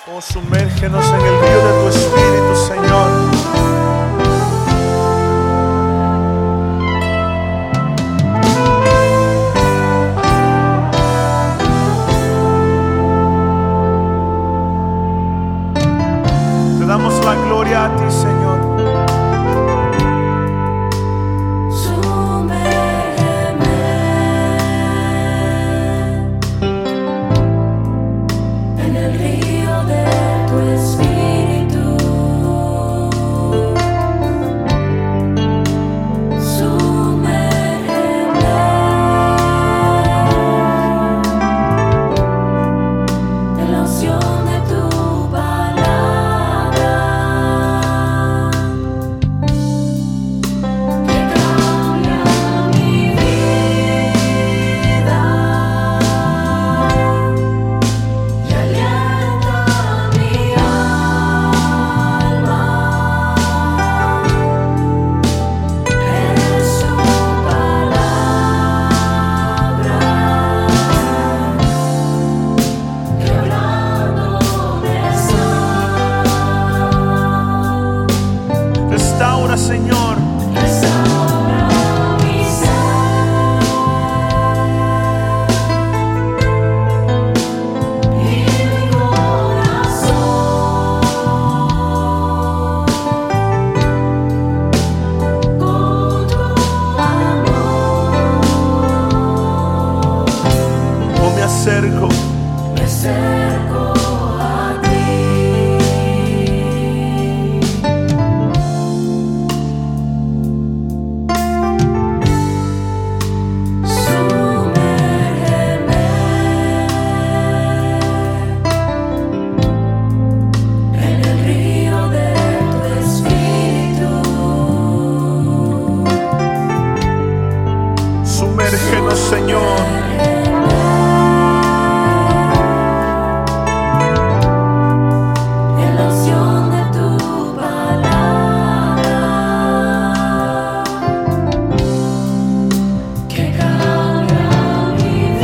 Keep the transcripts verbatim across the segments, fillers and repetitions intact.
Oh, sumérgenos en el río de tu Espíritu, Señor. Te damos la gloria a ti, Señor. Restaura, Señor. Restaura mi ser y mi corazón con tu amor. Oh, me acerco, Me acerco a ti. sumérgenos, Señor. En la unción de tu palabra que cambia mi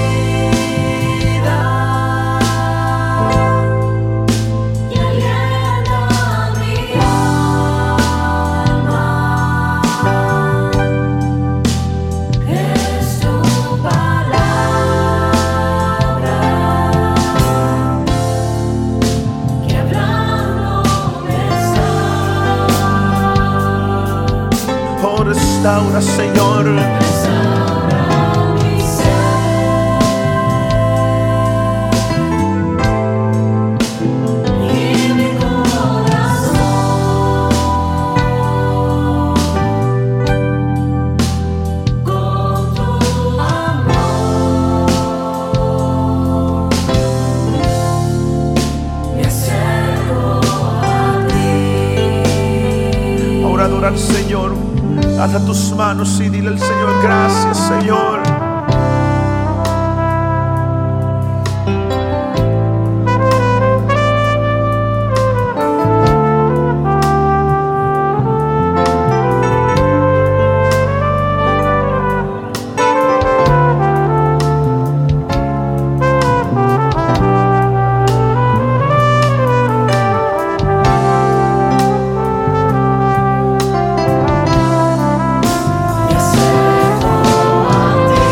vida y alienta mi alma. Es tu palabra que hablándome está. Oh, restaura, Señor. Restaura mi ser y mi corazón con tu amor. Me acerco a ti. Ahora adora al Señor. Alza tus manos y dile al Señor: gracias, Señor. Me acerco a ti.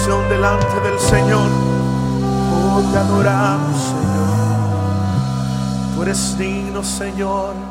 adoración delante del Señor. Oh, te adoramos, Señor. Tú eres digno, Señor.